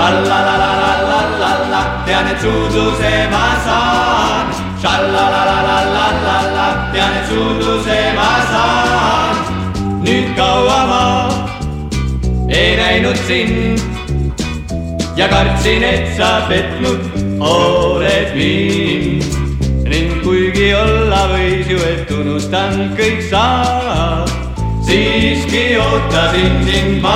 Šallalalalala, tean, et suudluse ma saan. Šallalalalala, tean, et suudluse ma saan. Nüüd kaua ma ei näinud sind ja kartsin, et sa petnud oled mind. Ning kuigi olla võis ju, et unustan kõik saab, siiski ootasin sind ma.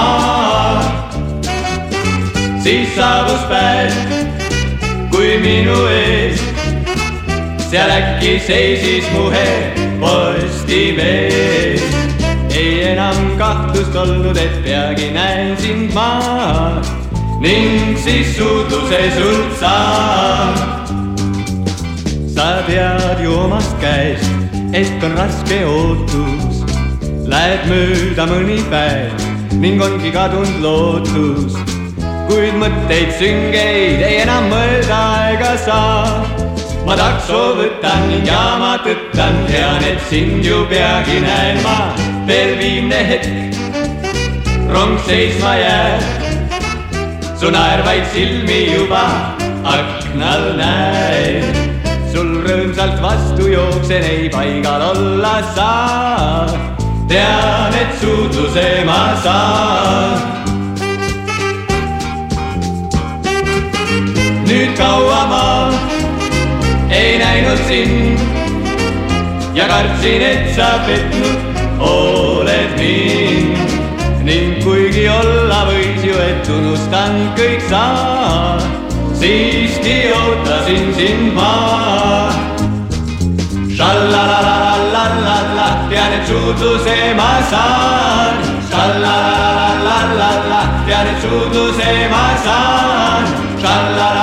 Siis saabus päev, kui minu ees seal äkki seisis mu hea Postimees. Ei enam kahtlust olnud, et peagi näen sind ma, ning siis suudluse sult saan. Sa tead ju omast käest, et on raske ootus. Läheb mööda mõni päev ning ongi kadunud lootus. Kuid mõtteid süngeid ei enam mõelda ega saa. Ma takso võtan ning jaama tõttan, tean, et sind ju peagi näen ma. Veel viimne hetk, rong seisma jääb, su naervaid silmi juba aknal näen. Sul rõõmsalt vastu jooksen, ei paigal olla saa, tean, et suudluse ma saan. Nüüd kaua ma ei näinud sind ja kartsin, et sa petnud oled mind. Ning kuigi olla võis ju, et unustan kõik saa, siiski ootasin sind ma. Šallalalalala, tean, et suudluse ma saan. Šallalalalala, tean, et suudluse ma saan.